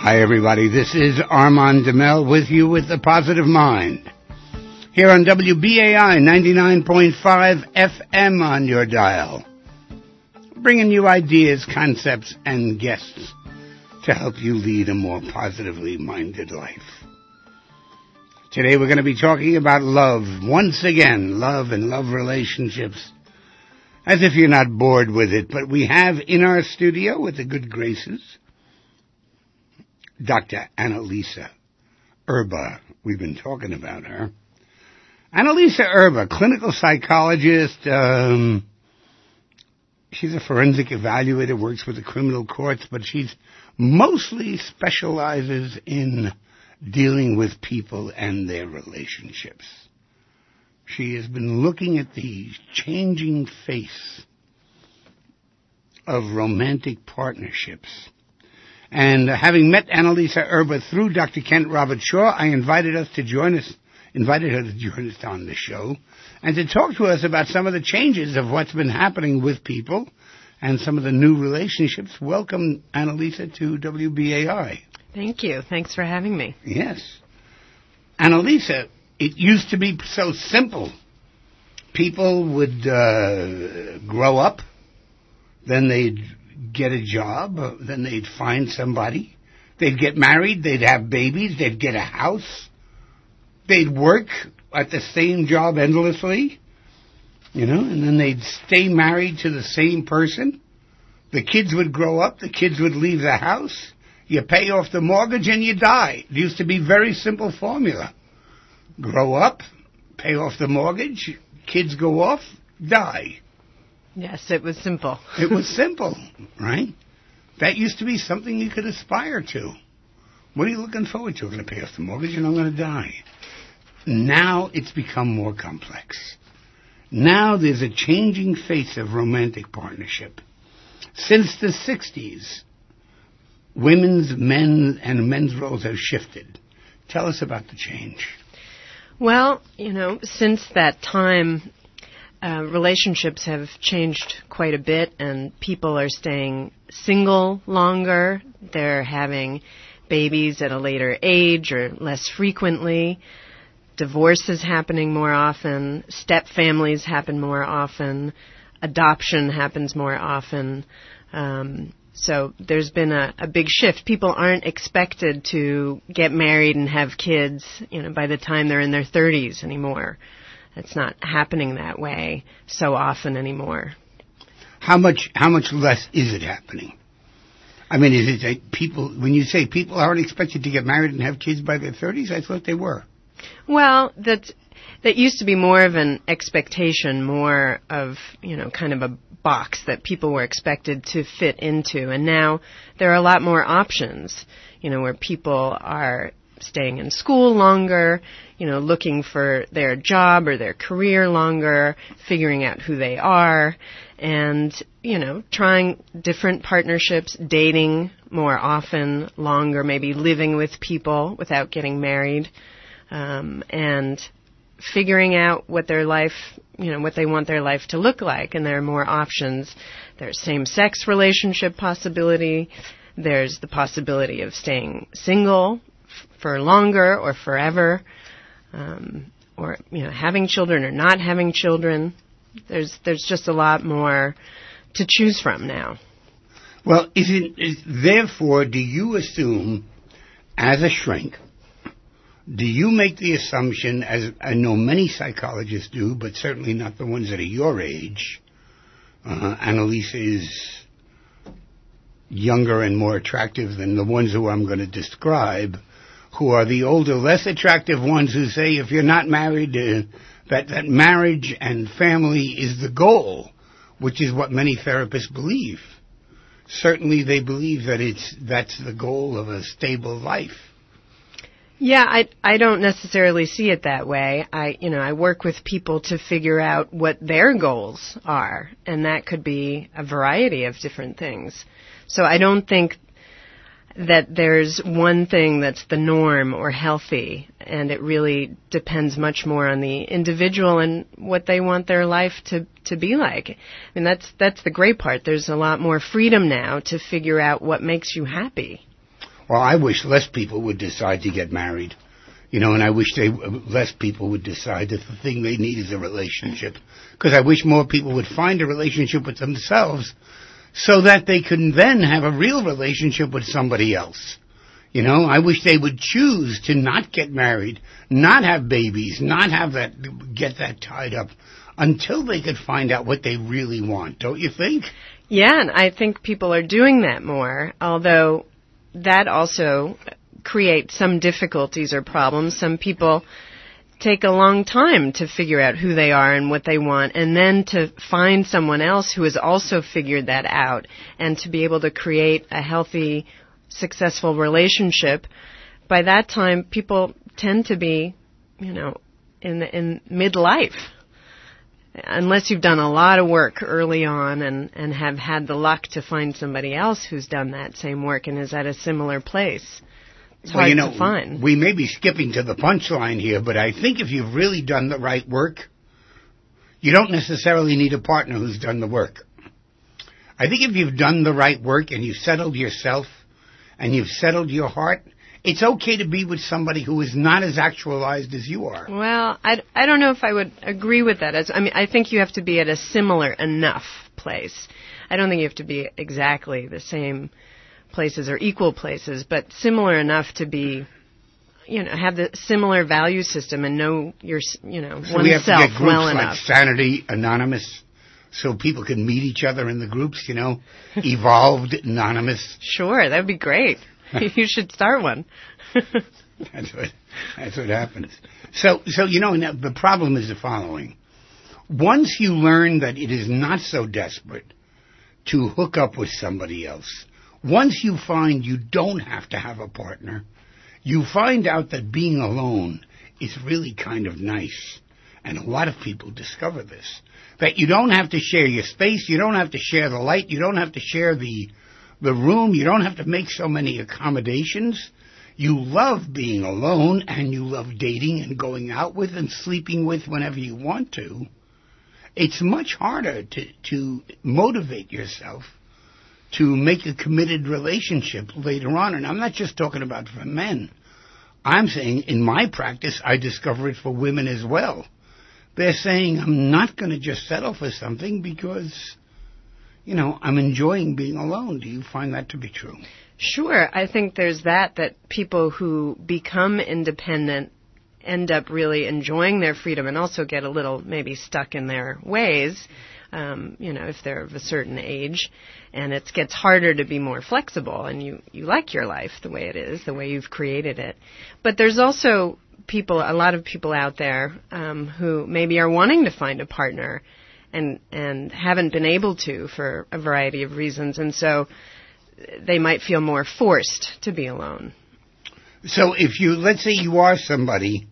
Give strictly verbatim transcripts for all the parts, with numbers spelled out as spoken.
Hi, everybody. This is Armand DeMel with you with The Positive Mind. Here on W B A I ninety-nine point five F M on your dial. Bringing you ideas, concepts, and guests to help you lead a more positively minded life. Today we're going to be talking about love. Once again, love and love relationships. As if you're not bored with it, but we have in our studio with the good graces Doctor Annalisa Erba. We've been talking about her. Annalisa Erba, clinical psychologist. Um, she's a forensic evaluator, works with the criminal courts, but she's mostly specializes in dealing with people and their relationships. She has been looking at the changing face of romantic partnerships. And uh, having met Annalisa Erba through Doctor Kent Robert Shaw, I invited us to join us, invited her to join us on the show and to talk to us about some of the changes of what's been happening with people and some of the new relationships. Welcome, Annalisa, to W B A I. Thank you. Thanks for having me. Yes. Annalisa, it used to be so simple. People would uh, grow up, then they'd get a job, uh, then they'd find somebody, they'd get married, they'd have babies, they'd get a house, they'd work at the same job endlessly, you know, and then they'd stay married to the same person. The kids would grow up, the kids would leave the house, you pay off the mortgage and you die. It used to be a very simple formula. Grow up, pay off the mortgage, kids go off, die. Yes, it was simple. It was simple, right? That used to be something you could aspire to. What are you looking forward to? I'm going to pay off the mortgage and I'm going to die. Now it's become more complex. Now there's a changing face of romantic partnership. Since the sixties, women's, men, and men's roles have shifted. Tell us about the change. Well, you know, since that time, uh, relationships have changed quite a bit, and people are staying single longer. They're having babies at a later age or less frequently. Divorce is happening more often. Step families happen more often. Adoption happens more often. Um, so there's been a, a big shift. People aren't expected to get married and have kids, you know, by the time they're in their thirties anymore. It's not happening that way so often anymore. How much, how much less is it happening? I mean, is it that people, when you say people aren't expected to get married and have kids by their thirties, I thought they were. Well, that's, that used to be more of an expectation, more of, you know, kind of a box that people were expected to fit into. And now there are a lot more options, you know, where people are staying in school longer, you know, looking for their job or their career longer, figuring out who they are, and, you know, trying different partnerships, dating more often, longer, maybe living with people without getting married, um, and figuring out what their life, you know, what they want their life to look like. And there are more options. There's same-sex relationship possibility. There's the possibility of staying single for longer or forever, um, or, you know, having children or not having children. There's there's just a lot more to choose from now. Well, is it, is, therefore, do you assume, as a shrink, do you make the assumption, as I know many psychologists do, but certainly not the ones that are your age, uh, Annalisa is younger and more attractive than the ones who I'm going to describe, who are the older, less attractive ones who say if you're not married, uh, that, that marriage and family is the goal, which is what many therapists believe. Certainly they believe that it's that's the goal of a stable life. Yeah, I I don't necessarily see it that way. I you know, I work with people to figure out what their goals are, and that could be a variety of different things. So I don't think that there's one thing that's the norm or healthy, and it really depends much more on the individual and what they want their life to, to be like. I mean, that's that's the great part. There's a lot more freedom now to figure out what makes you happy. Well, I wish less people would decide to get married. You know, and I wish they less people would decide that the thing they need is a relationship. Because I wish more people would find a relationship with themselves so that they can then have a real relationship with somebody else. You know, I wish they would choose to not get married, not have babies, not have that, get that tied up until they could find out what they really want. Don't you think? Yeah, and I think people are doing that more, although that also creates some difficulties or problems. Some people take a long time to figure out who they are and what they want, and then to find someone else who has also figured that out, and to be able to create a healthy, successful relationship. By that time, people tend to be, you know, in in midlife, unless you've done a lot of work early on and, and have had the luck to find somebody else who's done that same work and is at a similar place. It's well, hard you know, to find. We may be skipping to the punchline here, but I think if you've really done the right work, you don't necessarily need a partner who's done the work. I think if you've done the right work and you've settled yourself and you've settled your heart, it's okay to be with somebody who is not as actualized as you are. Well, I, I don't know if I would agree with that. As, I mean, I think you have to be at a similar enough place. I don't think you have to be exactly the same places or equal places, but similar enough to be, you know, have the similar value system and know your, you know, so oneself we have to get groups well like enough. Sanity Anonymous, so people can meet each other in the groups, you know, Evolved Anonymous. Sure, that would be great. You should start one. That's what that's what happens. So, so you know, now the problem is the following. Once you learn that it is not so desperate to hook up with somebody else, once you find you don't have to have a partner, you find out that being alone is really kind of nice. And a lot of people discover this. That you don't have to share your space, you don't have to share the light, you don't have to share the the room, you don't have to make so many accommodations. You love being alone, and you love dating and going out with and sleeping with whenever you want to. It's much harder to, to motivate yourself to make a committed relationship later on. And I'm not just talking about for men. I'm saying in my practice, I discover it for women as well. They're saying, I'm not going to just settle for something because, you know, I'm enjoying being alone. Do you find that to be true? Sure. I think there's that, that people who become independent end up really enjoying their freedom and also get a little maybe stuck in their ways, um, you know, if they're of a certain age. And it gets harder to be more flexible, and you, you like your life the way it is, the way you've created it. But there's also people, a lot of people out there um, who maybe are wanting to find a partner and and haven't been able to for a variety of reasons, and so they might feel more forced to be alone. So if you, let's say you are somebody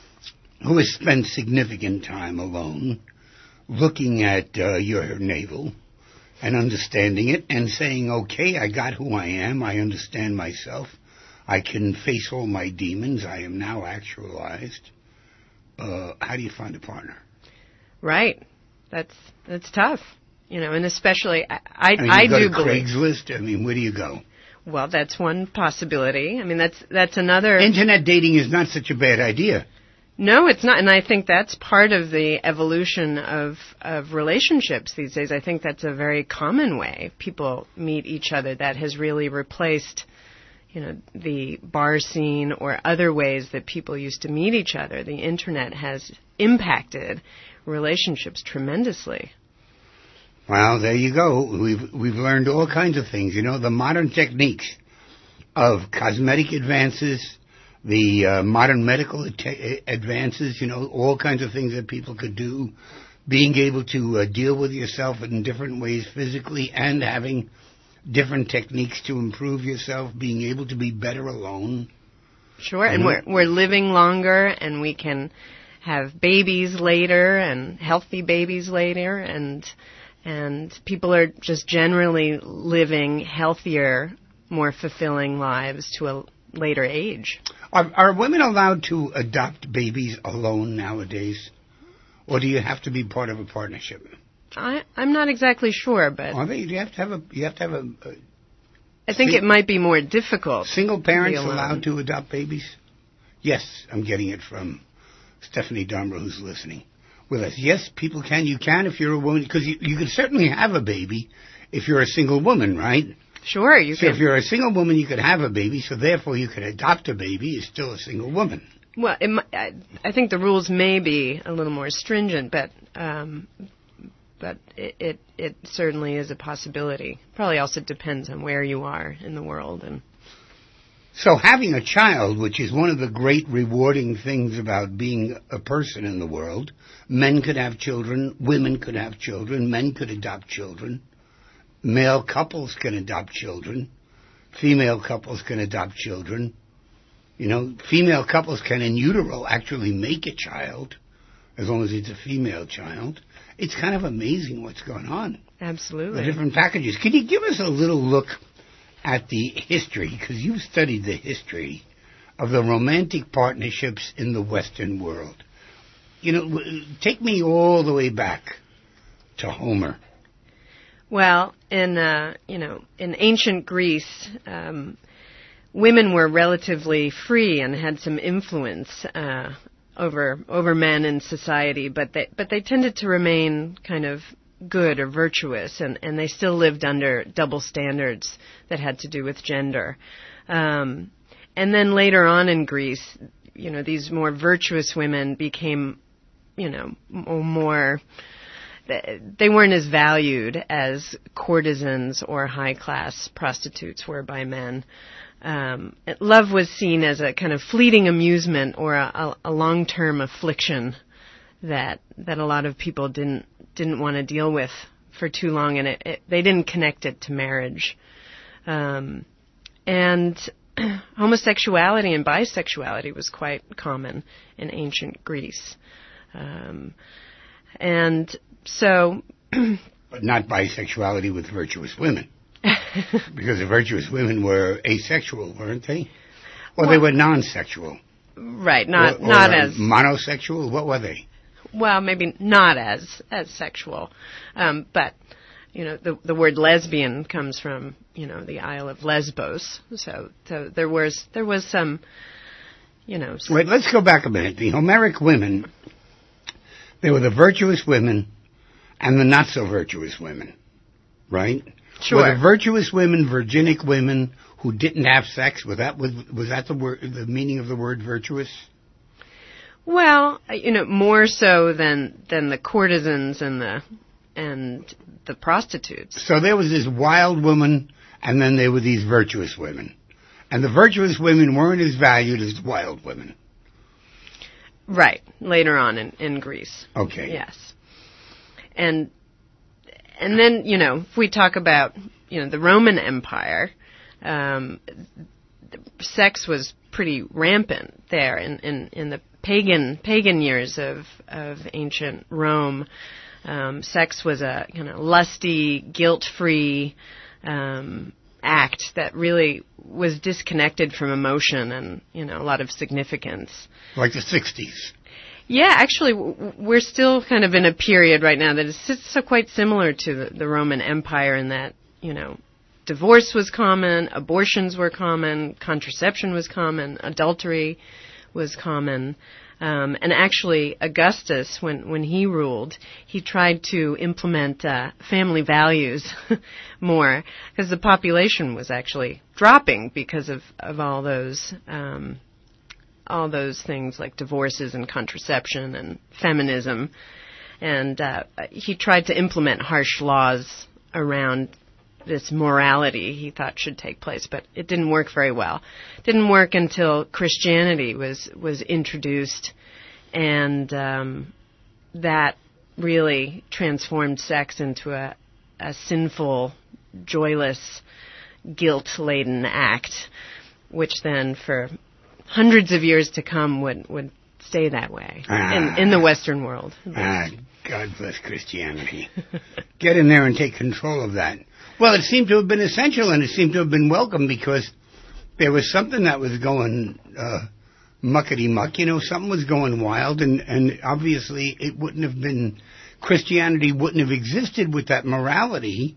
who has spent significant time alone, looking at uh, your navel and understanding it and saying, okay, I got who I am, I understand myself, I can face all my demons, I am now actualized, uh, how do you find a partner? Right. That's that's tough, you know, and especially I I, I, mean, I you go do to believe. Craigslist. I mean, where do you go? Well, that's one possibility. I mean, that's that's another. Internet dating is not such a bad idea. No, it's not, and I think that's part of the evolution of of relationships these days. I think that's a very common way people meet each other. That has really replaced, you know, the bar scene or other ways that people used to meet each other. The internet has impacted relationships tremendously. Well, there you go. We've we've learned all kinds of things. You know, the modern techniques of cosmetic advances, the uh, modern medical at- advances, you know, all kinds of things that people could do, being able to uh, deal with yourself in different ways physically and having different techniques to improve yourself, being able to be better alone. Sure, and we're we're living longer, and we can have babies later and healthy babies later, and and people are just generally living healthier, more fulfilling lives to a later age. Are, are women allowed to adopt babies alone nowadays, or do you have to be part of a partnership? I, I'm not exactly sure, but Are they? You have to have a. You have to have a. I think Sing- it might be more difficult. Single parents to be alone. allowed to adopt babies? Yes, I'm getting it from Stephanie Darmer, who's listening with us. Yes, people can. You can if you're a woman, because you, you can certainly have a baby if you're a single woman, right? Sure, you so can. if you're a single woman, you could have a baby, so therefore you could adopt a baby. You're still a single woman. Well, it, mi- I, I think the rules may be a little more stringent, but um, but it, it it certainly is a possibility. Probably also depends on where you are in the world. And So having a child, which is one of the great rewarding things about being a person in the world, men could have children, women could have children, men could adopt children, male couples can adopt children, female couples can adopt children. You know, female couples can in utero actually make a child, as long as it's a female child. It's kind of amazing what's going on. absolutely. The different packages. Can you give us a little look at the history, because you've studied the history of the romantic partnerships in the Western world? You know, w- take me all the way back to Homer. Well, in uh, you know, in ancient Greece, um, women were relatively free and had some influence uh, over over men in society, but they but they tended to remain kind of good or virtuous, and, and they still lived under double standards that had to do with gender. Um, and then later on in Greece, you know, these more virtuous women became, you know, m- more. They weren't as valued as courtesans or high-class prostitutes were by men. Um, love was seen as a kind of fleeting amusement or a, a long-term affliction that that a lot of people didn't didn't want to deal with for too long, and it, it, they didn't connect it to marriage. Um, and homosexuality and bisexuality was quite common in ancient Greece. Um, and so... But not bisexuality with virtuous women. Because the virtuous women were asexual, weren't they? Or well, they were non-sexual. Right, not or, or not as... monosexual? What were they? Well, maybe not as as sexual. Um, but, you know, the the word lesbian comes from, you know, the Isle of Lesbos. So, so there was there was some, you know... Some Wait, let's go back a minute. The Homeric women, they were the virtuous women and the not-so-virtuous women, right? Sure. Were the virtuous women virginic women who didn't have sex? Was that was, was that the word, the meaning of the word virtuous? Well, you know, more so than than the courtesans and the and the prostitutes. So there was this wild woman, and then there were these virtuous women, and the virtuous women weren't as valued as the wild women. Right. Later on in, in Greece. Okay. Yes. And and then, you know, if we talk about, you know, the Roman Empire, um, sex was pretty rampant there in, in, in the pagan pagan years of, of ancient Rome. Um, sex was a kind of lusty, guilt-free um, act that really was disconnected from emotion and, you know, a lot of significance. Like the sixties. Yeah, actually, we're still kind of in a period right now that is so quite similar to the, the Roman Empire in that, you know, divorce was common, abortions were common, contraception was common, adultery was common. Um, and actually, Augustus, when, when he ruled, he tried to implement uh, family values more because the population was actually dropping because of, of all those um all those things like divorces and contraception and feminism. And uh, he tried to implement harsh laws around this morality he thought should take place, but it didn't work very well. It didn't work until Christianity was, was introduced, and um, that really transformed sex into a, a sinful, joyless, guilt-laden act, which then for hundreds of years to come would, would stay that way ah, in, in the Western world. Ah, God bless Christianity. Get in there and take control of that. Well, it seemed to have been essential, and it seemed to have been welcome because there was something that was going uh, muckety-muck. You know, something was going wild, and, and obviously it wouldn't have been, Christianity wouldn't have existed with that morality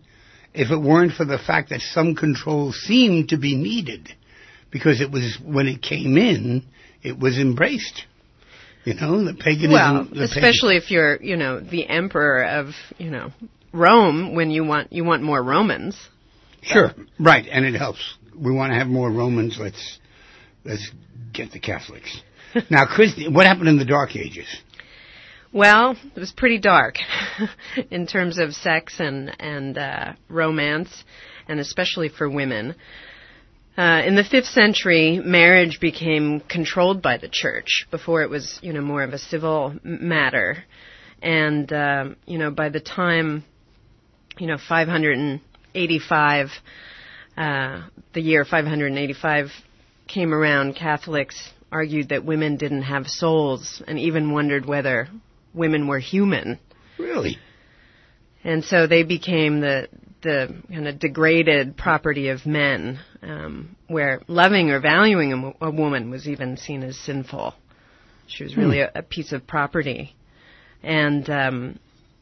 if it weren't for the fact that some control seemed to be needed, because it was, when it came in, it was embraced. You know, the paganism... Well, the especially pagan- if you're, you know, the emperor of, you know, Rome, when you want you want more Romans. Sure, right, and it helps. We want to have more Romans, let's let's get the Catholics. Now, Christy, what happened in the Dark Ages? Well, it was pretty dark in terms of sex and, and uh, romance, and especially for women. Uh, in the fifth century, marriage became controlled by the church. Before it was, you know, more of a civil matter. And, um, you know, by the time, you know, five hundred eighty-five, uh, the year five hundred eighty-five came around, Catholics argued that women didn't have souls and even wondered whether women were human. Really? And so they became the the kind of degraded property of men, um, where loving or valuing a, a woman was even seen as sinful. She was really hmm. a, a piece of property. And um,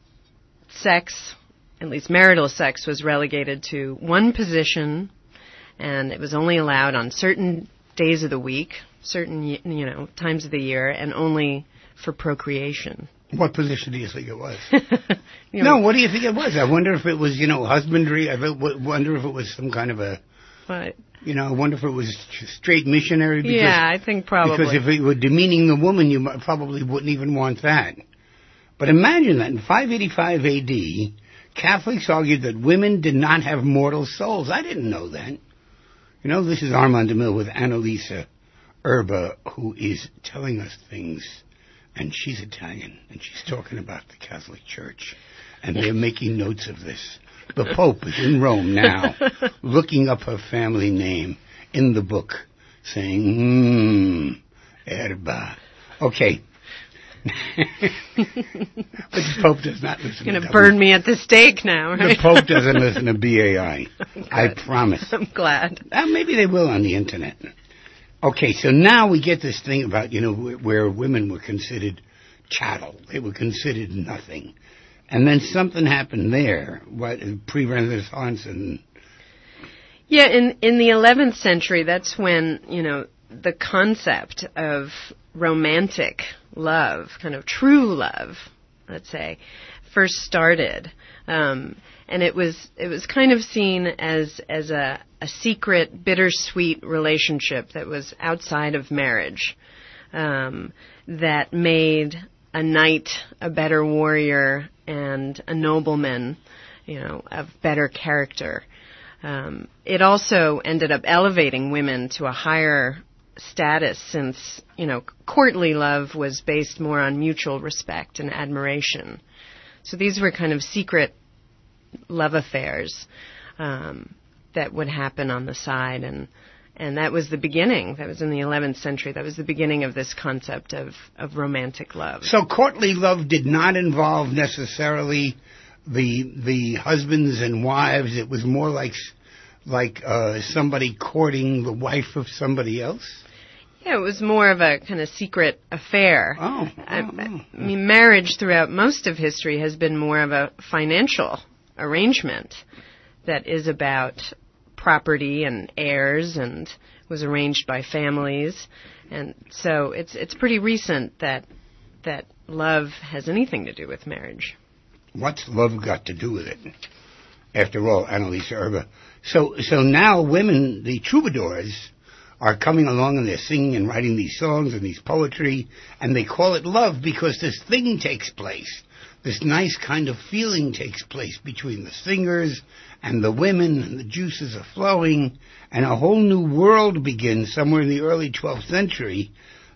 sex, at least marital sex, was relegated to one position, and it was only allowed on certain days of the week, certain, you know, times of the year, and only for procreation. What position do you think it was? you know, no, what do you think it was? I wonder if it was, you know, husbandry. I wonder if it was some kind of a, what? You know, I wonder if it was straight missionary. Because, yeah, I think probably. Because if it were demeaning the woman, you probably wouldn't even want that. But imagine that in five eighty-five A D, Catholics argued that women did not have mortal souls. I didn't know that. You know, this is Armand DeMille with Annalisa Erba, who is telling us things. And she's Italian, and she's talking about the Catholic Church. And they're making notes of this. The Pope is in Rome now, looking up her family name in the book, saying, hmm, Erba. Okay. But the Pope does not listen You're to going to burn me at the stake now, right? The Pope doesn't listen to B A I. I promise. I'm glad. Uh, maybe they will on the Internet. Okay, so now we get this thing about, you know, where women were considered chattel. They were considered nothing. And then something happened there, what, pre-Renaissance and... Yeah, in, in the eleventh century, that's when, you know, the concept of romantic love, kind of true love, let's say, first started. Um, and it was it was kind of seen as as a, a secret, bittersweet relationship that was outside of marriage, um, that made a knight a better warrior and a nobleman, you know, of better character. Um, it also ended up elevating women to a higher status since, you know, courtly love was based more on mutual respect and admiration. So these were kind of secret love affairs um, that would happen on the side, and and that was the beginning. That was in the eleventh century. That was the beginning of this concept of, of romantic love. So courtly love did not involve necessarily the the husbands and wives. It was more like like uh, somebody courting the wife of somebody else. Yeah, it was more of a kind of secret affair. Oh, oh, I, oh. I mean, marriage throughout most of history has been more of a financial arrangement that is about property and heirs and was arranged by families. And so it's it's pretty recent that that love has anything to do with marriage. What's love got to do with it? After all, Annalisa Erba. So so now women, the troubadours, are coming along and they're singing and writing these songs and these poetry, and they call it love because this thing takes place. This nice kind of feeling takes place between the singers and the women, and the juices are flowing, and a whole new world begins somewhere in the early twelfth century,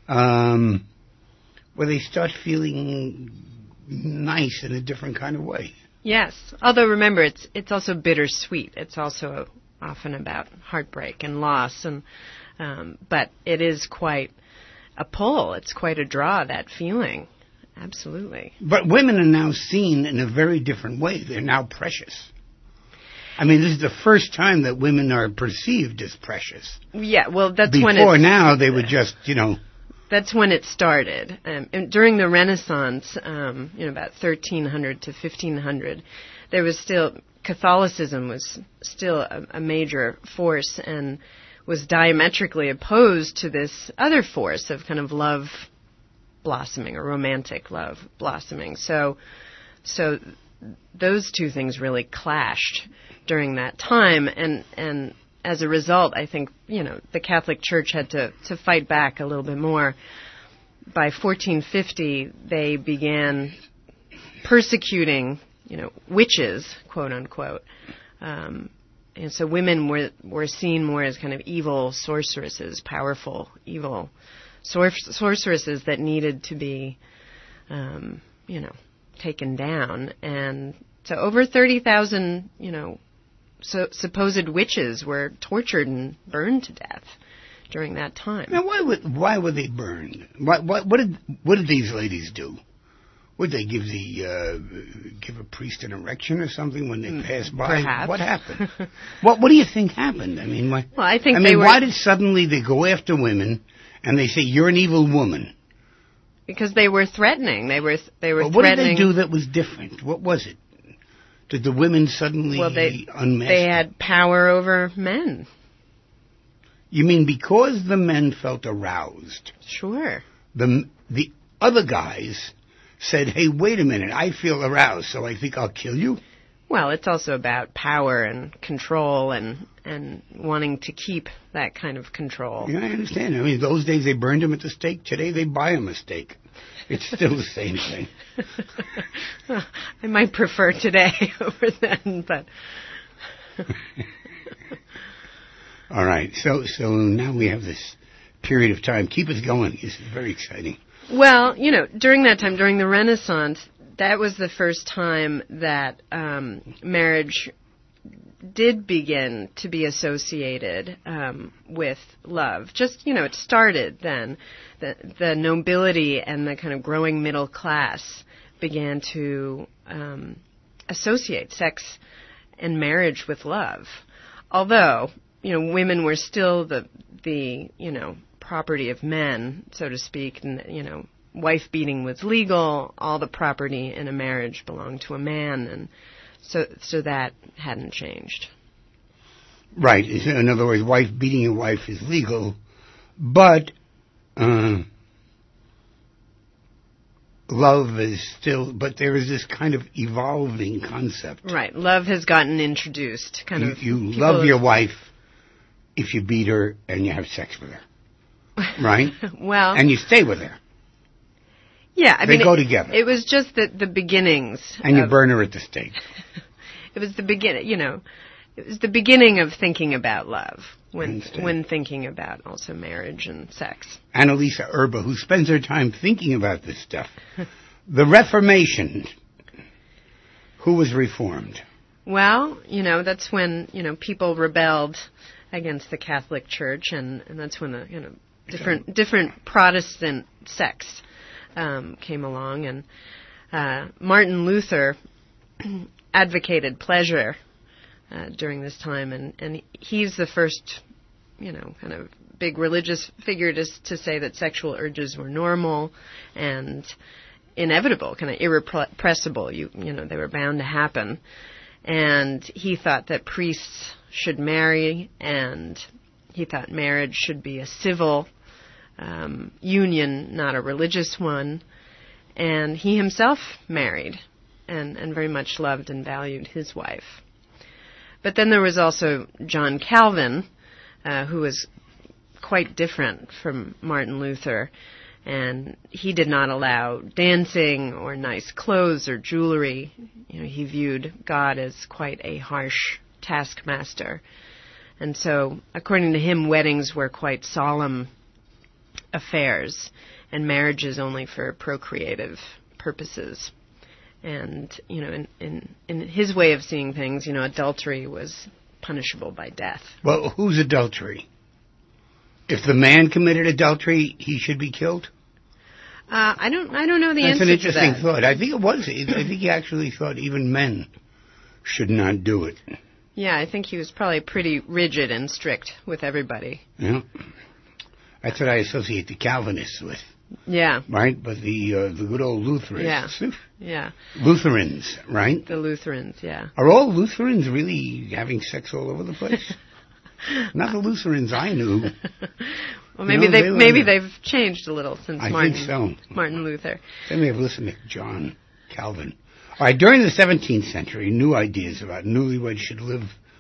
um, where they start feeling nice in a different kind of way. Yes, although remember, it's it's also bittersweet. It's also often about heartbreak and loss, and um, but it is quite a pull. It's quite a draw, that feeling. Absolutely. But women are now seen in a very different way. They're now precious. I mean, this is the first time that women are perceived as precious. Yeah, well, that's Before when Before now, they were just, you know... That's when it started. Um, and during the Renaissance, um, you know, about thirteen hundred to fifteen hundred, there was still Catholicism was still a, a major force and was diametrically opposed to this other force of kind of love blossoming, or romantic love blossoming. So, so those two things really clashed during that time, and and as a result, I think, you know, the Catholic Church had to, to fight back a little bit more. By fourteen fifty, they began persecuting, you know, witches, quote unquote. Um, and so women were were seen more as kind of evil sorceresses, powerful, evil sor- sorceresses that needed to be, um, you know, taken down. And so over thirty thousand, you know, so supposed witches were tortured and burned to death during that time. Now, why would why were they burned? What what, what did what did these ladies do? Would they give the uh, give a priest an erection or something when they mm, passed by? Perhaps. What happened? what what do you think happened? I mean, why? Well, I think I they mean, were, why did suddenly they go after women and they say you're an evil woman? Because they were threatening. They were they were well, what threatening. did they do that was different? What was it? Did the women suddenly well, they, unmask? They had power over men. You mean because the men felt aroused? Sure. The the other guys said, hey, wait a minute, I feel aroused, so I think I'll kill you? Well, it's also about power and control and and wanting to keep that kind of control. Yeah, I understand. I mean, those days they burned them at the stake. Today they buy them a steak. It's still the same thing. I might prefer today over then, but... All right. So so now we have this period of time. Keep us going. It's very exciting. Well, you know, during that time, during the Renaissance, that was the first time that um, marriage did begin to be associated um, with love. Just, you know, it started then. The, the nobility and the kind of growing middle class began to um, associate sex and marriage with love. Although, you know, women were still the, the you know, property of men, so to speak, and, you know, wife beating was legal, all the property in a marriage belonged to a man, and so so that hadn't changed. Right. In other words, wife beating your wife is legal, but uh, love is still, but there is this kind of evolving concept. Right. Love has gotten introduced. Kind you, of. You love your wife if you beat her and you have sex with her. Right? Well. And you stay with her. Yeah, I they mean, go it, together. It was just the, the beginnings. And of, you burn her at the stake. It was the begin, you know, it was the beginning of thinking about love when when thinking about also marriage and sex. Annalisa Erba, who spends her time thinking about this stuff. The Reformation. Who was reformed? Well, you know, that's when, you know, people rebelled against the Catholic Church, and, and that's when the, you know, different different Protestant sects Um, came along, and uh, Martin Luther advocated pleasure uh, during this time, and, and he's the first, you know, kind of big religious figure to, to say that sexual urges were normal and inevitable, kind of irrepressible. You, you know, they were bound to happen, and he thought that priests should marry, and he thought marriage should be a civil Um, union, not a religious one, and he himself married and, and very much loved and valued his wife. But then there was also John Calvin, uh, who was quite different from Martin Luther, and he did not allow dancing or nice clothes or jewelry. You know, he viewed God as quite a harsh taskmaster. And so, according to him, weddings were quite solemn affairs, and marriages only for procreative purposes. And, you know, in, in, in his way of seeing things, you know, adultery was punishable by death. Well, who's adultery? If the man committed adultery, he should be killed? Uh, I don't I don't know the That's answer an interesting to that. thought. I think it was. I think he actually thought even men should not do it. Yeah, I think he was probably pretty rigid and strict with everybody. Yeah. That's what I associate the Calvinists with. Yeah. Right? But the uh, the good old Lutherans. Yeah. Yeah. Lutherans, right? The Lutherans, yeah. Are all Lutherans really having sex all over the place? Not the Lutherans I knew. Well, maybe you know, they, they were, maybe they've changed a little since I Martin, think so. Martin Luther. They may have listened to John Calvin. All right, during the seventeenth century, new ideas about newlyweds should live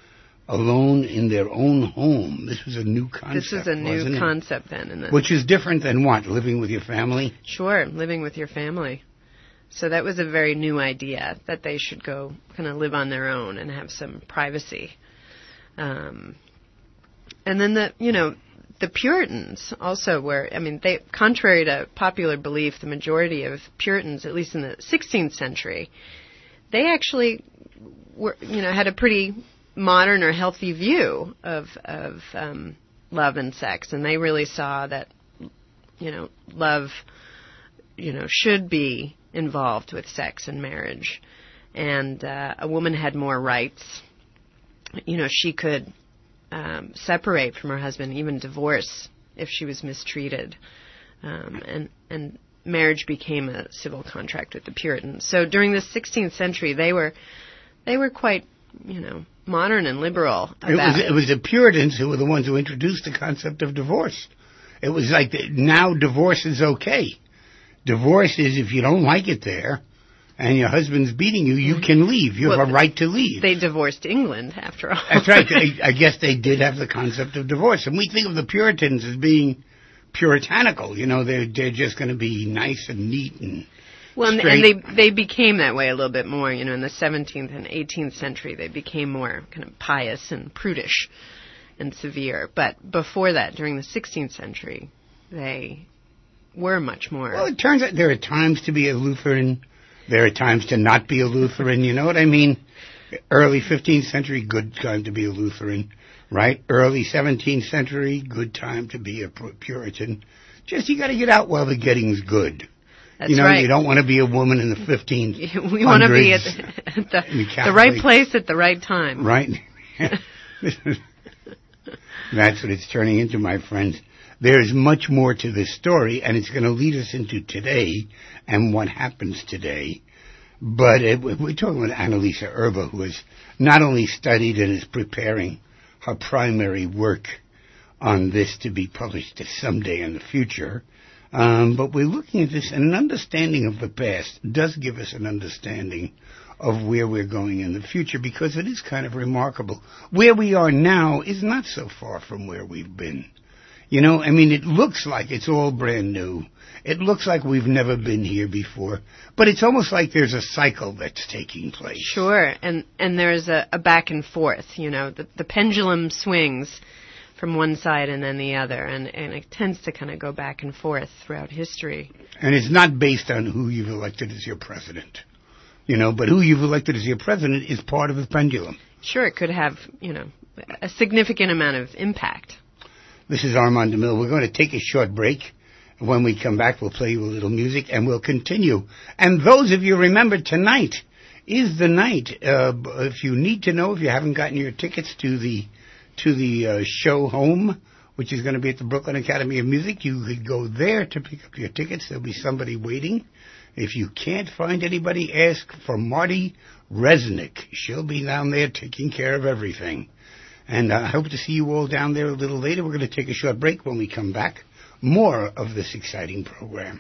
alone in their own home. This was a new concept. This is a new concept then. In the Which is different than what? Living with your family? Sure, living with your family. So that was a very new idea, that they should go kind of live on their own and have some privacy. Um, and then the, you know, the Puritans also were, I mean, they, contrary to popular belief, the majority of Puritans, at least in the sixteenth century, they actually were, you know, had a pretty modern or healthy view of of um, love and sex, and they really saw that, you know, love, you know, should be involved with sex and marriage, and uh, a woman had more rights. You know, she could um, separate from her husband, even divorce if she was mistreated, um, and and marriage became a civil contract with the Puritans. So during the sixteenth century, they were they were quite, you know, modern and liberal about it. Was, it was the Puritans who were the ones who introduced the concept of divorce. It was like the, now divorce is okay. Divorce is if you don't like it there and your husband's beating you, you can leave. You well, have a right to leave. They divorced England, after all. That's right. I, I guess they did have the concept of divorce. And we think of the Puritans as being puritanical. You know, they're, they're just going to be nice and neat and Well, and, straight. and they they became that way a little bit more. You know, in the seventeenth and eighteenth century, they became more kind of pious and prudish and severe. But before that, during the sixteenth century, they were much more. Well, it turns out there are times to be a Lutheran. There are times to not be a Lutheran. You know what I mean? Early fifteenth century, good time to be a Lutheran, right? Early seventeenth century, good time to be a Puritan. Just you got to get out while the getting's good. That's you know, right. you don't want to be a woman in the fifteenth. We want to be at the, at the, the right place at the right time. Right. That's what it's turning into, my friends. There's much more to this story, and it's going to lead us into today and what happens today. But it, we're talking with Annalisa Erba, who has not only studied and is preparing her primary work on this to be published someday in the future, um, but we're looking at this, and an understanding of the past does give us an understanding of where we're going in the future, because it is kind of remarkable. Where we are now is not so far from where we've been. You know, I mean, it looks like it's all brand new. It looks like we've never been here before. But it's almost like there's a cycle that's taking place. Sure, and and there's a, a back and forth, you know. The, the pendulum swings from one side and then the other, and, and it tends to kind of go back and forth throughout history. And it's not based on who you've elected as your president, you know, but who you've elected as your president is part of the pendulum. Sure, it could have, you know, a significant amount of impact. This is Armand DeMille. We're going to take a short break. When we come back, we'll play you a little music, and we'll continue. And those of you remember, tonight is the night. Uh, if you need to know, if you haven't gotten your tickets to the to the uh, show home, which is going to be at the Brooklyn Academy of Music, you could go there to pick up your tickets. There'll be somebody waiting. If you can't find anybody, ask for Marty Resnick. She'll be down there taking care of everything. And I hope to see you all down there a little later. We're going to take a short break. When we come back, more of this exciting program.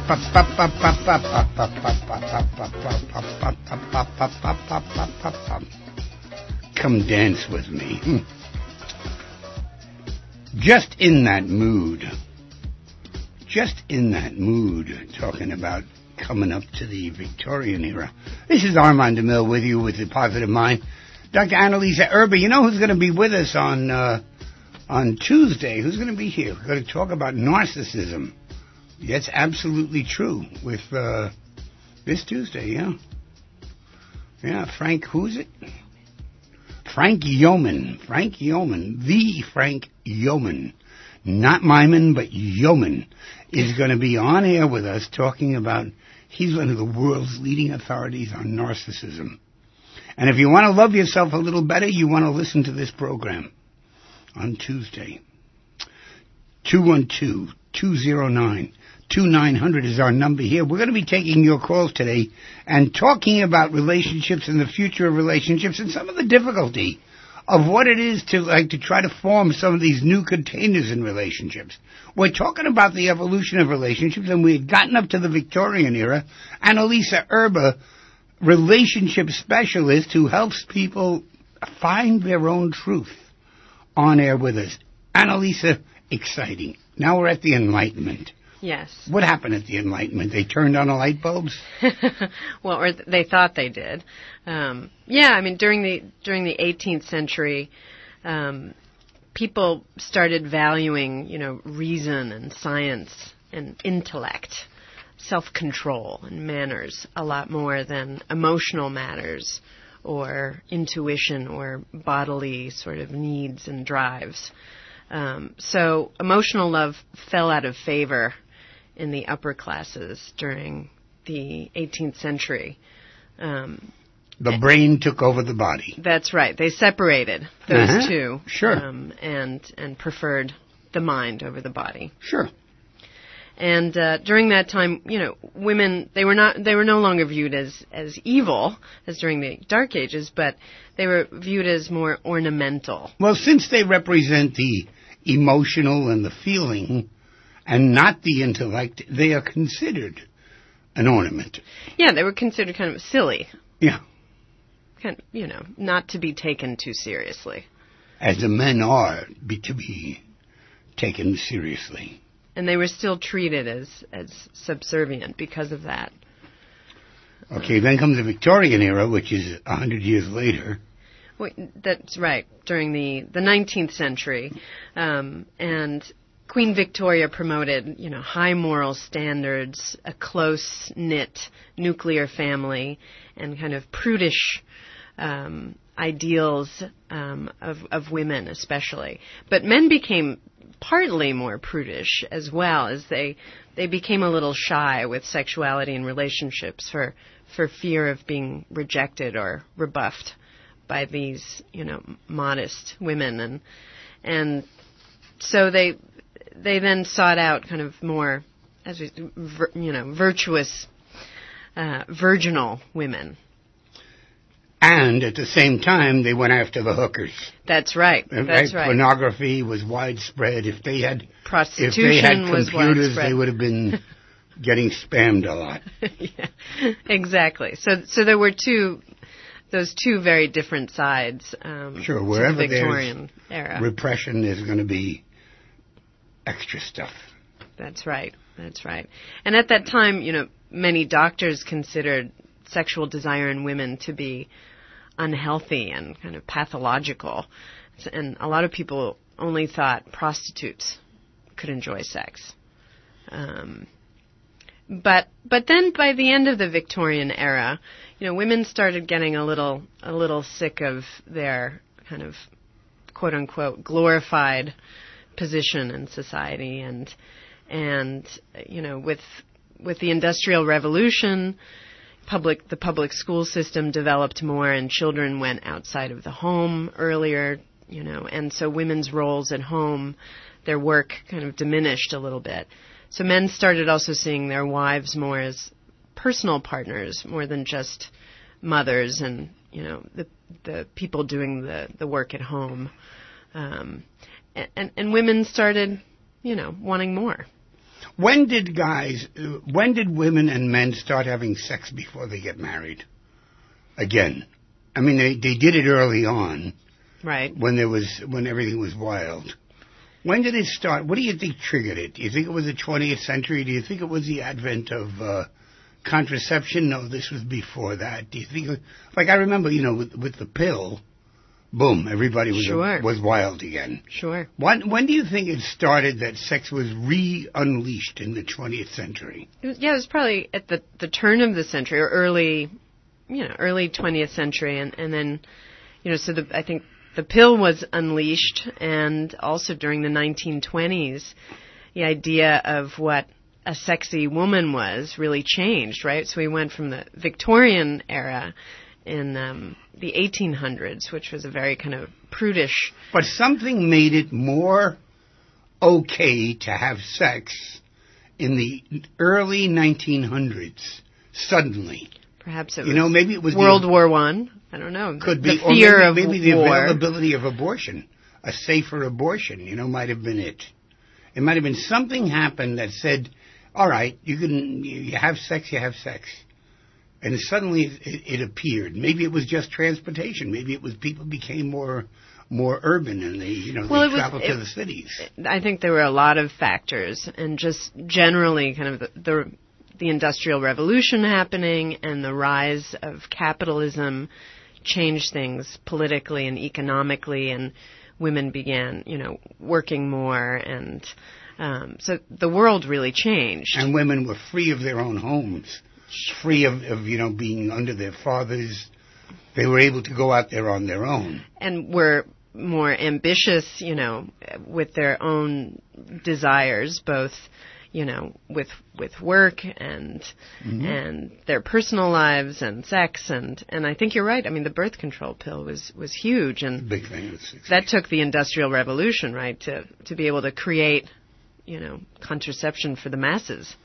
Come dance with me. Just in that mood. Just in that mood, talking about coming up to the Victorian era. This is Armand DeMille with you with the Positive Mind. Doctor Annalisa Erba, you know who's going to be with us on uh, on Tuesday? Who's going to be here? We're going to talk about narcissism. That's absolutely true with uh, this Tuesday, yeah. Yeah, Frank, who's it? Frank Yeoman. Frank Yeoman. The Frank Yeoman. Not Myman, but Yeoman is going to be on air with us talking about, he's one of the world's leading authorities on narcissism. And if you want to love yourself a little better, you want to listen to this program on Tuesday. two one two, two zero nine, two nine zero zero is our number here. We're going to be taking your calls today and talking about relationships and the future of relationships and some of the difficulty of what it is to like to try to form some of these new containers in relationships. We're talking about the evolution of relationships, and we had gotten up to the Victorian era. Annalisa Erba, relationship specialist who helps people find their own truth, on air with us. Annalisa, exciting. Now we're at the Enlightenment. Yes. What happened at the Enlightenment? They turned on the light bulbs? Well, or th- they thought they did. Um, yeah, I mean, during the during the eighteenth century, um, people started valuing, you know, reason and science and intellect, self-control and manners a lot more than emotional matters or intuition or bodily sort of needs and drives. Um, so emotional love fell out of favor in the upper classes during the eighteenth century. Um, the brain took over the body. That's right. They separated those uh-huh. two. Sure. Um, and and preferred the mind over the body. Sure. And uh, during that time, you know, women, they were not they were no longer viewed as as evil as during the Dark Ages, but they were viewed as more ornamental. Well, since they represent the emotional and the feeling and not the intellect, they are considered an ornament. Yeah, they were considered kind of silly. Yeah. Kind of, you know, not to be taken too seriously. As the men are be, to be taken seriously. And they were still treated as, as subservient because of that. Okay, then comes the Victorian era, which is a hundred years later. Well, that's right, during the, the nineteenth century. Um, and Queen Victoria promoted, you know, high moral standards, a close-knit nuclear family, and kind of prudish um, ideals um, of, of women especially. But men became partly more prudish as well, as they they became a little shy with sexuality and relationships for for fear of being rejected or rebuffed by these, you know, modest women, and and so they they then sought out kind of more, as we, you know, virtuous, uh, virginal women. And at the same time, they went after the hookers. That's right. That's right. right. Pornography was widespread. If they had prostitution, if they had was computers, widespread. They would have been getting spammed a lot. Yeah, exactly. So, so there were two, those two very different sides. Um, sure, wherever to the Victorian there's era. repression, there's going to be extra stuff. That's right. That's right. And at that time, you know, many doctors considered sexual desire in women to be unhealthy and kind of pathological. And a lot of people only thought prostitutes could enjoy sex. Um, but but then by the end of the Victorian era, you know, women started getting a little a little sick of their kind of quote unquote glorified position in society, and and you know, with with the Industrial Revolution, Public, the public school system developed more, and children went outside of the home earlier, you know, and so women's roles at home, their work kind of diminished a little bit. So men started also seeing their wives more as personal partners, more than just mothers and, you know, the the people doing the, the work at home. Um, and, and women started, you know, wanting more. When did guys, uh, when did women and men start having sex before they get married? Again, I mean, they they did it early on, right? When there was when everything was wild. When did it start? What do you think triggered it? Do you think it was the twentieth century? Do you think it was the advent of uh, contraception? No, this was before that. Do you think? Like I remember, you know, with, with the pill. Boom! Everybody was sure. was wild again. Sure. When when do you think it started that sex was re-unleashed in the twentieth century? It was, yeah, it was probably at the the turn of the century or early, you know, early twentieth century, and and then, you know, so the I think the pill was unleashed, and also during the nineteen twenties, the idea of what a sexy woman was really changed, right? So we went from the Victorian era in um, the eighteen hundreds, which was a very kind of prudish... But something made it more okay to have sex in the early nineteen hundreds, suddenly. Perhaps it was, you know, maybe it was World the, War One. I don't know. Could the be. fear or maybe, of maybe the war. availability of abortion. A safer abortion, you know, might have been it. It might have been something happened that said, all right, you can you have sex, you have sex. And suddenly it, it appeared. Maybe it was just transportation. Maybe it was people became more more urban and they, you know, well, they traveled was, to it, the cities. I think there were a lot of factors, and just generally kind of the, the the Industrial Revolution happening and the rise of capitalism changed things politically and economically, and women began, you know, working more, and um, so the world really changed. And women were free of their own homes. Free of, of, you know, being under their fathers. They were able to go out there on their own. And were more ambitious, you know, with their own desires, both, you know, with with work and mm-hmm. and their personal lives and sex. And, and I think you're right. I mean, the birth control pill was, was huge. And big thing. That took the Industrial Revolution, right, to, to be able to create, you know, contraception for the masses.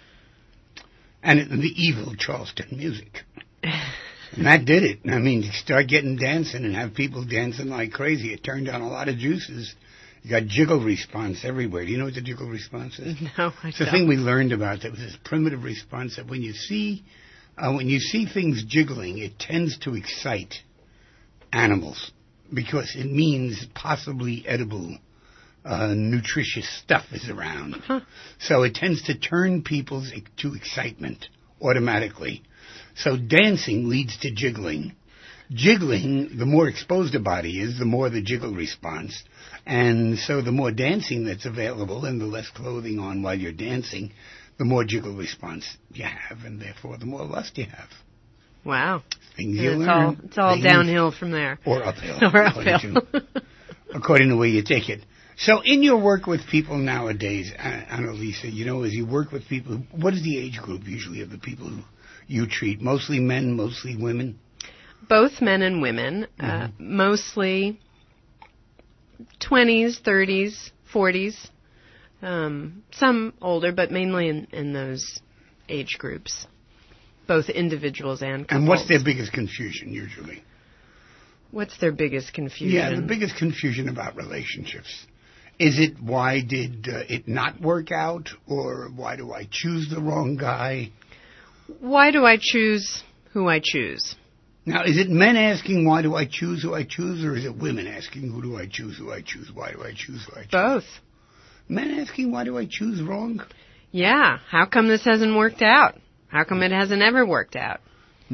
And it, the evil Charleston music. And that did it. I mean, you start getting dancing and have people dancing like crazy. It turned on a lot of juices. You got jiggle response everywhere. Do you know what the jiggle response is? No, I it's don't. the thing we learned about. That was this primitive response that when you see, uh, when you see things jiggling, it tends to excite animals because it means possibly edible Uh, nutritious stuff is around. Huh. So it tends to turn people to excitement automatically. So dancing leads to jiggling. Jiggling, the more exposed a body is, the more the jiggle response. And so the more dancing that's available and the less clothing on while you're dancing, the more jiggle response you have, and therefore the more lust you have. Wow. Things you it's learn. All, it's all things, downhill from there. Or uphill. Or uphill. According to, according to the way you take it. So in your work with people nowadays, Annalisa, you know, as you work with people, what is the age group usually of the people who you treat? Mostly men, mostly women? Both men and women. Mm-hmm. Uh, mostly twenties, thirties, forties. Um, some older, but mainly in, in those age groups. Both individuals and couples. And what's their biggest confusion usually? What's their biggest confusion? Yeah, the biggest confusion about relationships. Is it why did uh, it not work out, or why do I choose the wrong guy? Why do I choose who I choose? Now, is it men asking why do I choose who I choose, or is it women asking who do I choose who I choose, why do I choose who I choose? Both. Men asking why do I choose wrong? Yeah, how come this hasn't worked out? How come it hasn't ever worked out? Hmm.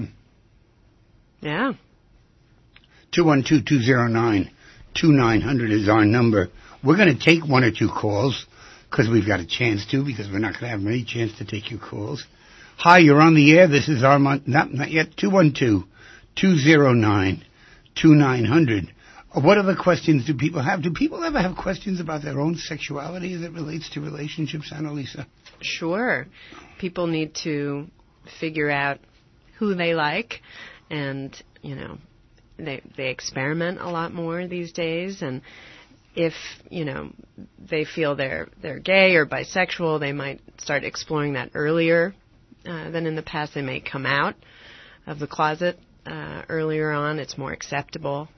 Yeah. two one two, two zero nine, two nine zero zero is our number. We're going to take one or two calls because we've got a chance to, because we're not going to have any chance to take your calls. Hi, you're on the air. This is Armand. Not, not yet. two one two, two zero nine, two nine zero zero. What other questions do people have? Do people ever have questions about their own sexuality as it relates to relationships, Annalisa? Sure. People need to figure out who they like, and, you know, they they experiment a lot more these days, and if, you know, they feel they're they're gay or bisexual, they might start exploring that earlier uh, than in the past. They may come out of the closet uh, earlier on. It's more acceptable.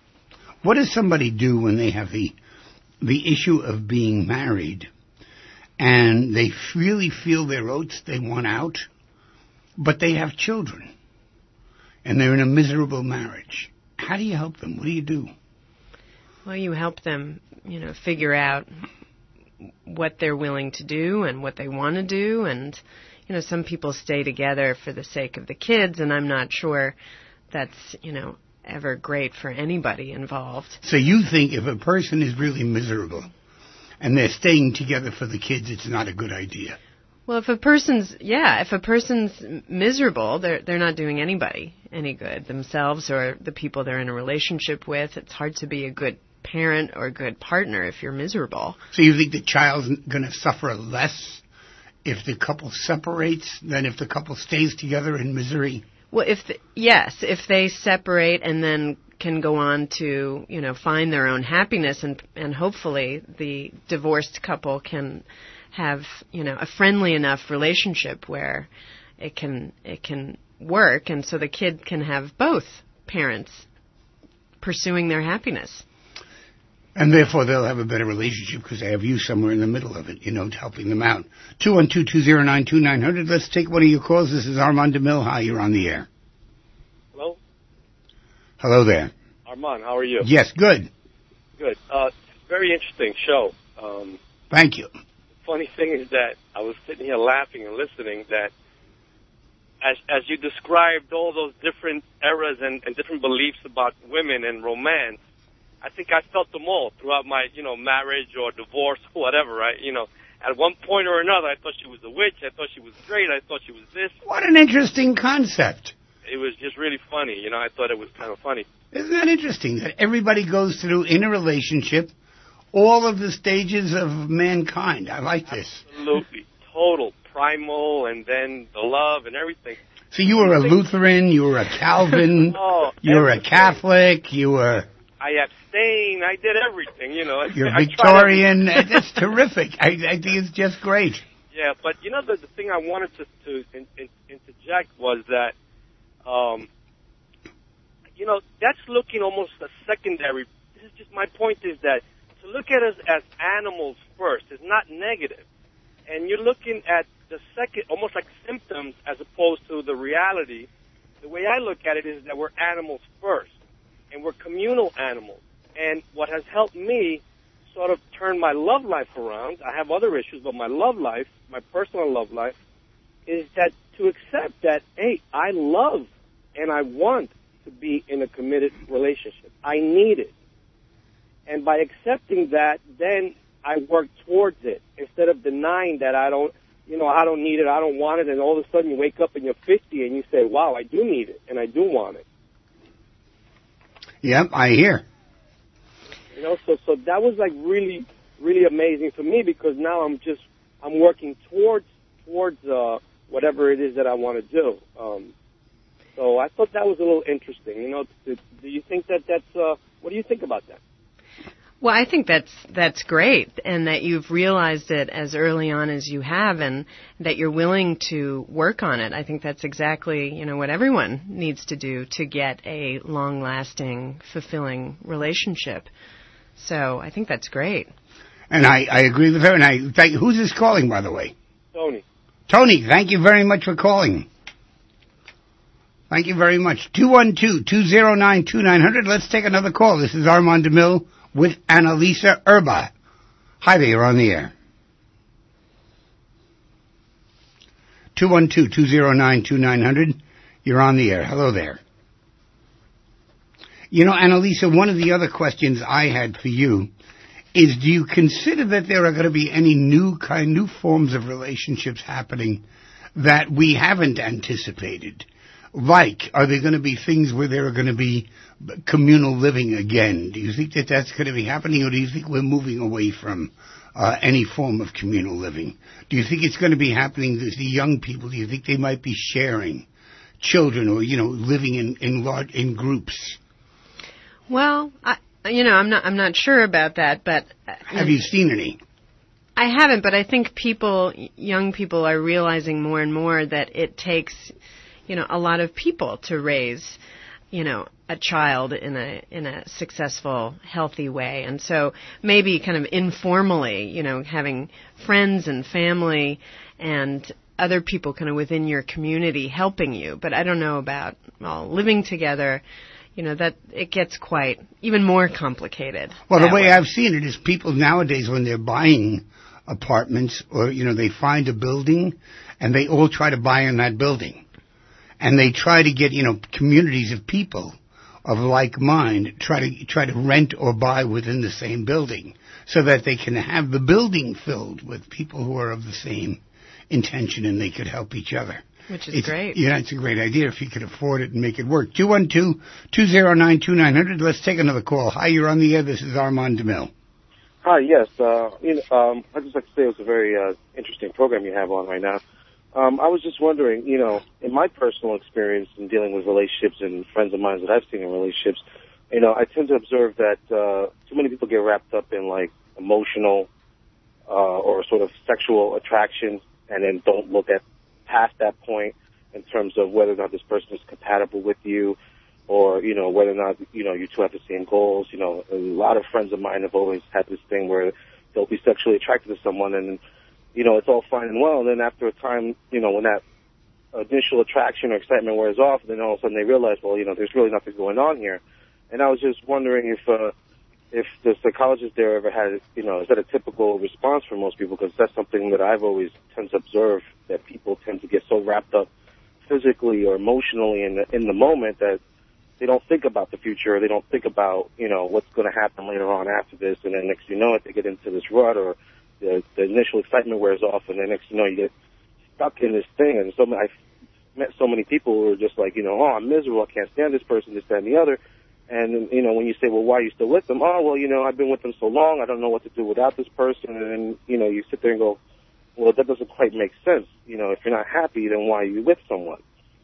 What does somebody do when they have the the issue of being married and they really feel their oats, they want out, but they have children, and they're in a miserable marriage. How do you help them? What do you do? Well, you help them, you know, figure out what they're willing to do and what they want to do. And, you know, some people stay together for the sake of the kids, and I'm not sure that's, you know, ever great for anybody involved. So you think if a person is really miserable and they're staying together for the kids, it's not a good idea? Well, if a person's, yeah, if a person's miserable, they're they're not doing anybody any good, themselves or the people they're in a relationship with. It's hard to be a good parent or a good partner if you're miserable. So you think the child's going to suffer less if the couple separates than if the couple stays together in misery? Well, if the, yes, if they separate and then can go on to, you know, find their own happiness, and and hopefully the divorced couple can have, you know, a friendly enough relationship where it can it can work, and so the kid can have both parents pursuing their happiness. And therefore they'll have a better relationship because they have you somewhere in the middle of it, you know, helping them out. two one two, two zero nine, two nine zero zero. Let's take one of your calls. This is Armand DeMille. Hi, you're on the air. Hello? Hello there. Armand, how are you? Yes, good. Good. Uh, very interesting show. Um, Thank you. Funny thing is that I was sitting here laughing and listening that as as you described all those different eras and, and different beliefs about women and romance, I think I felt them all throughout my, you know, marriage or divorce or whatever, right? You know, at one point or another, I thought she was a witch. I thought she was great. I thought she was this. What an interesting concept. It was just really funny. You know, I thought it was kind of funny. Isn't that interesting that everybody goes through, in a relationship, all of the stages of mankind? I like this. Absolutely. Total. Primal, and then the love and everything. So you were a Lutheran, you were a Calvin, oh, you were everything. a Catholic, you were... I abstained. I did everything, you know. You're I Victorian. That's terrific. I, I think it's just great. Yeah, but you know, the, the thing I wanted to, to in, in, interject was that, um, you know, that's looking almost a secondary. This is just my point is that to look at us as animals first is not negative. And you're looking at the second, almost like symptoms as opposed to the reality. The way I look at it is that we're animals first. And we're communal animals. And what has helped me sort of turn my love life around, I have other issues, but my love life, my personal love life, is that to accept that, hey, I love and I want to be in a committed relationship. I need it. And by accepting that, then I work towards it instead of denying that I don't, you know, I don't need it, I don't want it, and all of a sudden you wake up and you're fifty and you say, wow, I do need it and I do want it. Yep, I hear. You know, so so that was like really, really amazing for me because now I'm just I'm working towards towards uh, whatever it is that I want to do. Um, so I thought that was a little interesting. You know, do, do you think that that's uh, what do you think about that? Well, I think that's that's great, and that you've realized it as early on as you have, and that you're willing to work on it. I think that's exactly, you know, what everyone needs to do to get a long-lasting, fulfilling relationship. So I think that's great. And I, I agree with her. And I thank, who's this calling, by the way? Tony. Tony, thank you very much for calling. Thank you very much. two one two, two zero nine, two nine zero zero. Let's take another call. This is Armand DeMille with Annalisa Erba. Hi there, you're on the air. two one two, two zero nine, two nine zero zero. You're on the air. Hello there. You know, Annalisa, one of the other questions I had for you is, do you consider that there are going to be any new kind, new forms of relationships happening that we haven't anticipated? Like, are there going to be things where there are going to be communal living again? Do you think that that's going to be happening, or do you think we're moving away from uh, any form of communal living? Do you think it's going to be happening to the young people? Do you think they might be sharing children or, you know, living in, in large, in groups? Well, I, you know, I'm not I'm not sure about that, but uh, have you seen any? I haven't, but I think people, young people, are realizing more and more that it takes, you know, a lot of people to raise you know, a child in a in a successful, healthy way. And so maybe kind of informally, you know, having friends and family and other people kind of within your community helping you. But I don't know about well, living together. You know, that it gets quite even more complicated. Well, the way, way I've seen it is people nowadays, when they're buying apartments or, you know, they find a building and they all try to buy in that building. And they try to get, you know, communities of people of like mind try to try to rent or buy within the same building so that they can have the building filled with people who are of the same intention and they could help each other. Which is it's, great. Yeah, it's a great idea if you could afford it and make it work. two one two, two zero nine, two nine zero zero. Let's take another call. Hi, you're on the air. This is Armand DeMille. Hi, yes. Uh, you know, um, I'd just like to say it's a very uh, interesting program you have on right now. Um, I was just wondering, you know, in my personal experience in dealing with relationships and friends of mine that I've seen in relationships, you know, I tend to observe that uh, too many people get wrapped up in, like, emotional uh, or sort of sexual attraction and then don't look at past that point in terms of whether or not this person is compatible with you or, you know, whether or not, you know, you two have the same goals. You know, a lot of friends of mine have always had this thing where they'll be sexually attracted to someone and, you know, it's all fine and well. And then after a time, you know, when that initial attraction or excitement wears off, then all of a sudden they realize, well, you know, there's really nothing going on here. And I was just wondering if uh, if the psychologist there ever had, you know, is that a typical response for most people? Because that's something that I've always tend to observe, that people tend to get so wrapped up physically or emotionally in the, in the moment that they don't think about the future. They don't think about, you know, what's going to happen later on after this. And then next you know it, they get into this rut or the, the initial excitement wears off. And then next you know you get stuck in this thing. And so I've met so many people who are just like, you know, oh, I'm miserable. I can't stand this person, this, that, and the other. And, you know, when you say, well, why are you still with them? Oh, well, you know, I've been with them so long, I don't know what to do without this person. And then, you know, you sit there and go, well, that doesn't quite make sense. You know, if you're not happy, then why are you with someone?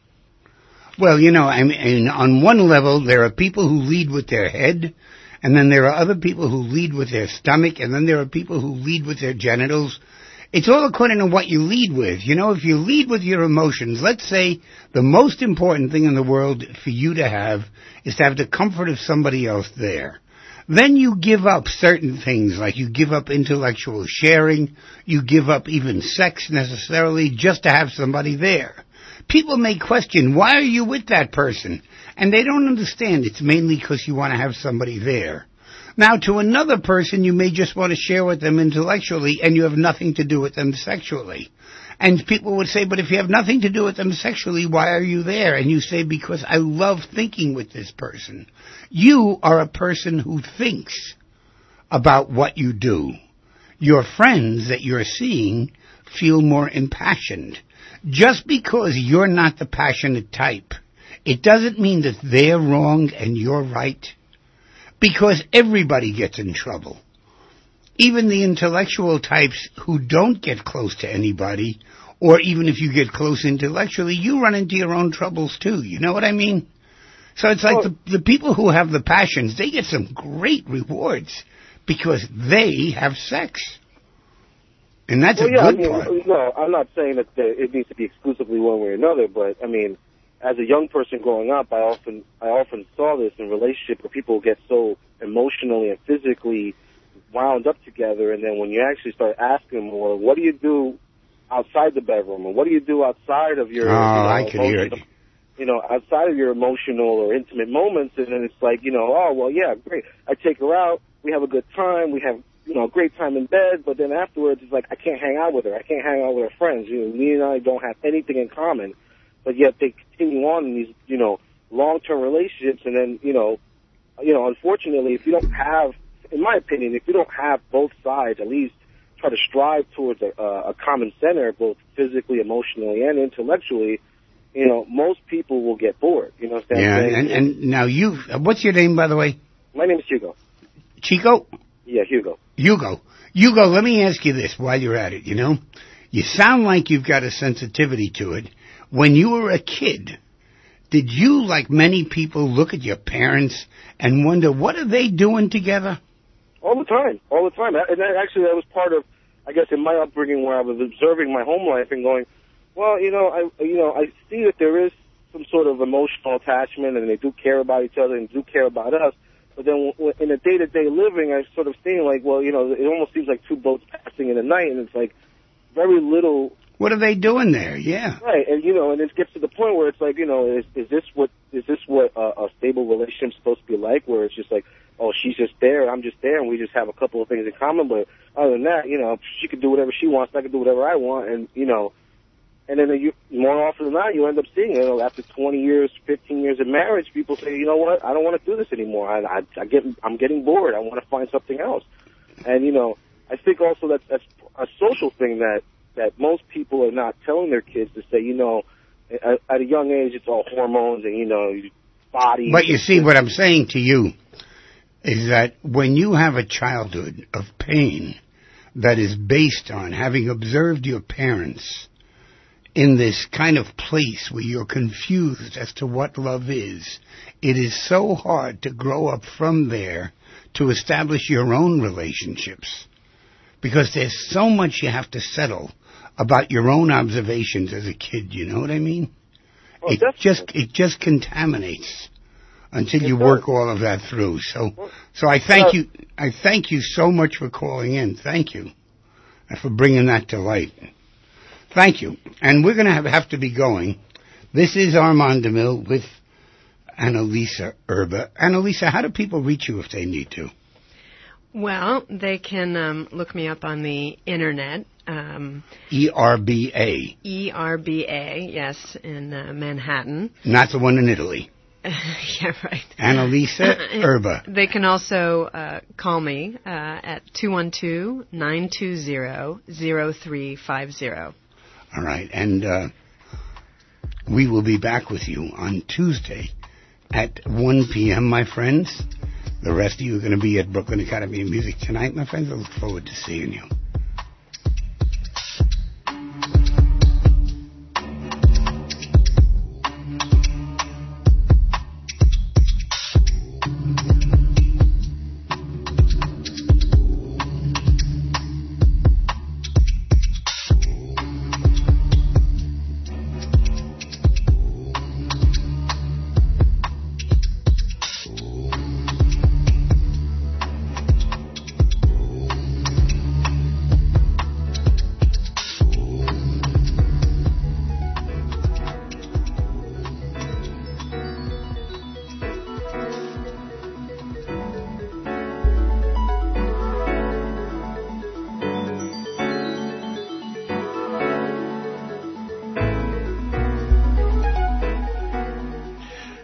Well, you know, I mean, on one level, there are people who lead with their head, and then there are other people who lead with their stomach, and then there are people who lead with their genitals. It's all according to what you lead with. You know, if you lead with your emotions, let's say the most important thing in the world for you to have is to have the comfort of somebody else there. Then you give up certain things, like you give up intellectual sharing, you give up even sex necessarily just to have somebody there. People may question, why are you with that person? And they don't understand it's mainly because you want to have somebody there. Now, to another person, you may just want to share with them intellectually, and you have nothing to do with them sexually. And people would say, but if you have nothing to do with them sexually, why are you there? And you say, because I love thinking with this person. You are a person who thinks about what you do. Your friends that you're seeing feel more impassioned. Just because you're not the passionate type, it doesn't mean that they're wrong and you're right. Because everybody gets in trouble. Even the intellectual types who don't get close to anybody, or even if you get close intellectually, you run into your own troubles too. You know what I mean? So it's like oh. the, the people who have the passions, they get some great rewards because they have sex. And that's well, a yeah, good I mean, part. No, I'm not saying that it needs to be exclusively one way or another, but I mean, as a young person growing up, I often I often saw this in relationships where people get so emotionally and physically wound up together, and then when you actually start asking more, what do you do outside the bedroom, and what do you do outside of your, oh, you know, I can hear it. You know, outside of your emotional or intimate moments, and then it's like, you know, oh, well, yeah, great. I take her out, we have a good time, we have, you know, a great time in bed, but then afterwards it's like, I can't hang out with her, I can't hang out with her friends. You know, me and I don't have anything in common. But yet they continue on in these, you know, long-term relationships. And then, you know, you know, unfortunately, if you don't have, in my opinion, if you don't have both sides, at least try to strive towards a, a common center, both physically, emotionally, and intellectually, you know, most people will get bored. You know what I'm yeah, saying? And, and now you, what's your name, by the way? My name is Hugo. Chico? Yeah, Hugo. Hugo. Hugo, let me ask you this while you're at it, you know? You sound like you've got a sensitivity to it. When you were a kid, did you, like many people, look at your parents and wonder, what are they doing together? All the time. All the time. And that, actually, that was part of, I guess, in my upbringing where I was observing my home life and going, well, you know, I you know, I see that there is some sort of emotional attachment and they do care about each other and do care about us. But then w- in the day-to-day living, I sort of seeing like, well, you know, it almost seems like two boats passing in the night, and it's like very little. What are they doing there? Yeah. Right, and you know, and it gets to the point where it's like, you know, is is this what is this what uh, a stable relationship's supposed to be like? Where it's just like, oh, she's just there, I'm just there, and we just have a couple of things in common. But other than that, you know, she can do whatever she wants, I can do whatever I want, and you know, and then you, more often than not, you end up seeing, you know, after twenty years, fifteen years of marriage, people say, you know what, I don't want to do this anymore. I, I, I get, I'm getting bored. I want to find something else. And you know, I think also that that's a social thing that. that most people are not telling their kids to say, you know, at, at a young age, it's all hormones and, you know, body. But you see, what I'm saying to you is that when you have a childhood of pain that is based on having observed your parents in this kind of place where you're confused as to what love is, it is so hard to grow up from there to establish your own relationships. Because there's so much you have to settle about your own observations as a kid, you know what I mean? Oh, it definitely. just it just contaminates until It you does. work all of that through. So so I thank you I thank you so much for calling in. Thank you. And for bringing that to light. Thank you. And we're going to have, have to be going. This is Armand DeMille with Annalisa Erba. Annalisa, how do people reach you if they need to? Well, they can um, look me up on the internet. Um, E R B A. E R B A, yes, in uh, Manhattan. Not the one in Italy. Yeah, right. Annalisa Erba. They can also uh, call me uh, at two one two, nine two zero, zero three five zero. All right. And uh, we will be back with you on Tuesday at one p.m., my friends. The rest of you are going to be at Brooklyn Academy of Music tonight, my friends. I look forward to seeing you.